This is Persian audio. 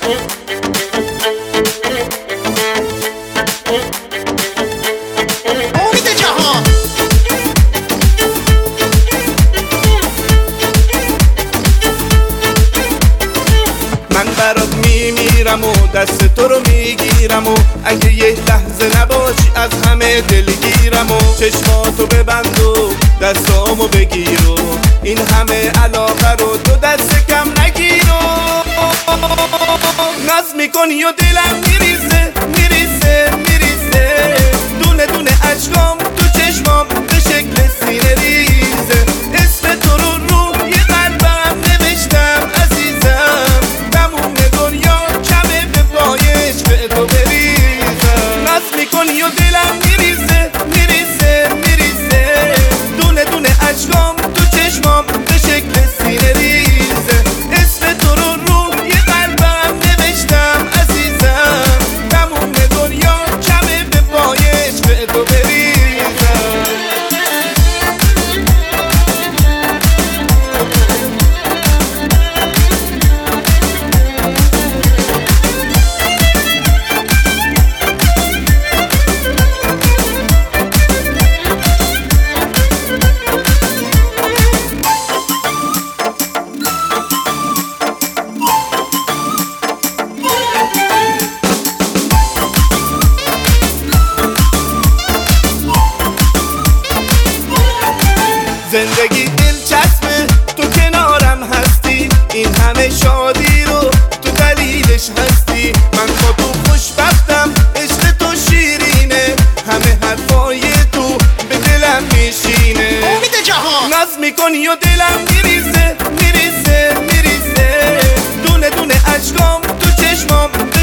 من برات میمیرم و دست تو رو میگیرم و اگه یه لحظه نباشی از همه دلگیرم و چشماتو ببند و دستامو بگیر و این همه علاقه رو تو دست کم نگیر و ناز میکنی و دلم میریزه میریزه میریزه، دونه دونه اشکام تو چشمام به شکل سینه ریزه، اسم تو رو روی قلبم نوشتم عزیزم، تموم دنیا کمه به پای عشق تو بریزم. ناز میکنی و دلم میریزه میریزه میریزه، دونه دونه اشکام تو چشمام به شکل سینه ریزه، اسم تو رو روی قلبم نوشتم عزیزم، تموم دنیا کمه به پای عشق تو بریزم. زندگی دلچسبه تو کنارم هستی، این همه شادی رو تو دلیلش هستی، من با تو خوشبختم، عشق تو شیرینه، همه حرفای تو به دلم میشینه. امید جهان ناز میکنی و دلم میریزه میریزه میریزه، دونه دونه اشکام تو چشمام